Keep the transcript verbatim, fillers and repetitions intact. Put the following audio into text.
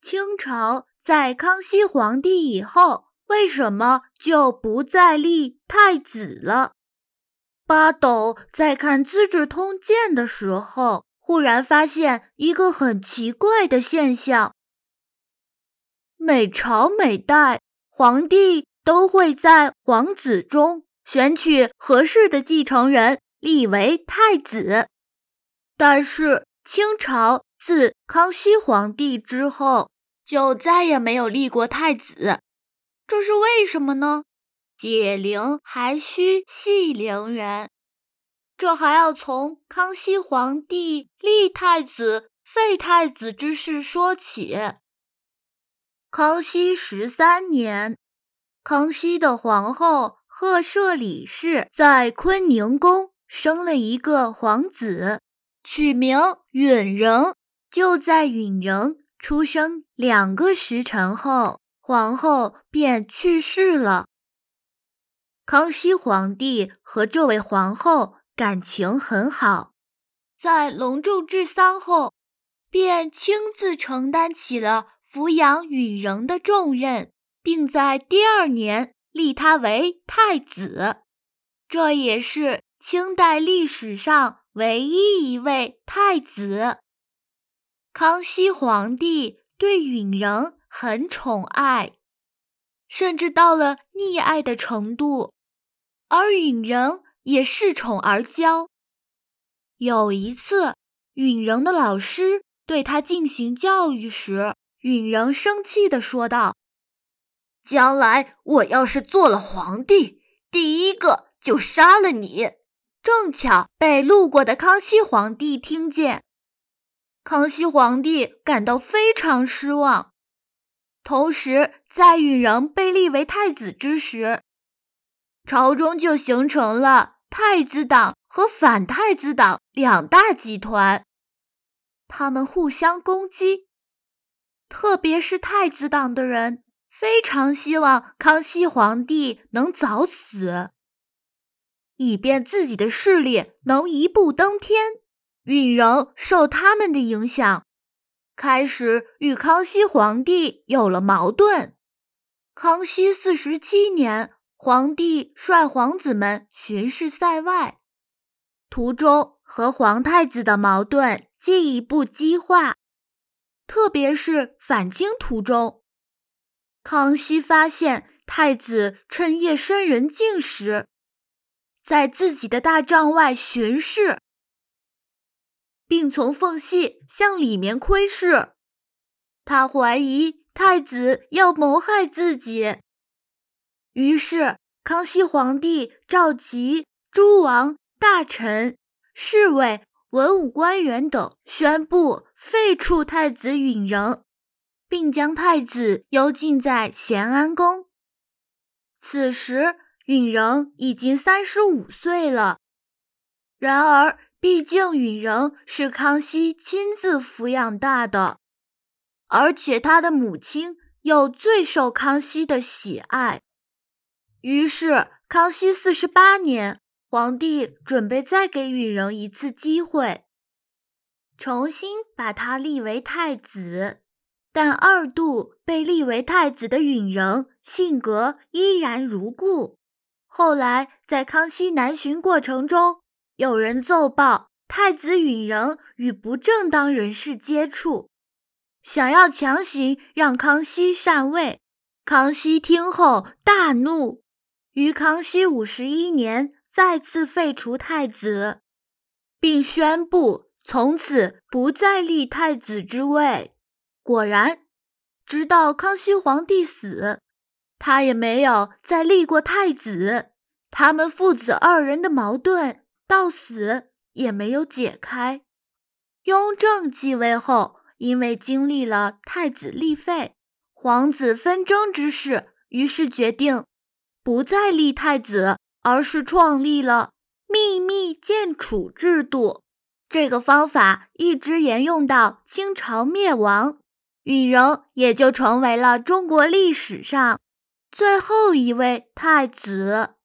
清朝在康熙皇帝以后，为什么就不再立太子了？八斗在看《资治通鉴》的时候，忽然发现一个很奇怪的现象。每朝每代，皇帝都会在皇子中选取合适的继承人，立为太子。但是清朝自康熙皇帝之后，就再也没有立过太子，这是为什么呢？解铃还须系铃人，这还要从康熙皇帝立太子、废太子之事说起。康熙十三年，康熙的皇后赫舍里氏在坤宁宫生了一个皇子，取名允仍。就在允仍出生两个时辰后，皇后便去世了。康熙皇帝和这位皇后感情很好，在隆重治丧后，便亲自承担起了抚养允仍的重任，并在第二年立他为太子。这也是清代历史上唯一一位太子。康熙皇帝对允仍很宠爱，甚至到了溺爱的程度，而允仍也恃宠而骄。有一次，允仍的老师对他进行教育时，允仍生气地说道：“将来我要是做了皇帝，第一个就杀了你。”正巧被路过的康熙皇帝听见，康熙皇帝感到非常失望。同时，在允仍被立为太子之时，朝中就形成了太子党和反太子党两大集团，他们互相攻击。特别是太子党的人非常希望康熙皇帝能早死，以便自己的势力能一步登天。允仍受他们的影响，开始与康熙皇帝有了矛盾。康熙四十七年，皇帝率皇子们巡视塞外，途中和皇太子的矛盾进一步激化，特别是返京途中，康熙发现太子趁夜深人静时，在自己的大帐外巡视，并从缝隙向里面窥视。他怀疑太子要谋害自己，于是康熙皇帝召集诸王、大臣、侍卫、文武官员等，宣布废黜太子允仍，并将太子幽禁在咸安宫。此时允仍已经三十五岁了，然而毕竟允仍是康熙亲自抚养大的，而且他的母亲又最受康熙的喜爱。于是康熙四十八年，皇帝准备再给允仍一次机会，重新把他立为太子。但二度被立为太子的允仍性格依然如故。后来在康熙南巡过程中，有人奏报太子允仍与不正当人士接触，想要强行让康熙禅位。康熙听后大怒，于康熙五十一年再次废除太子，并宣布从此不再立太子之位。果然，直到康熙皇帝死，他也没有再立过太子。他们父子二人的矛盾到死也没有解开。雍正继位后，因为经历了太子立废、皇子纷争之事，于是决定不再立太子，而是创立了秘密建储制度。这个方法一直沿用到清朝灭亡，允仍也就成为了中国历史上最后一位太子。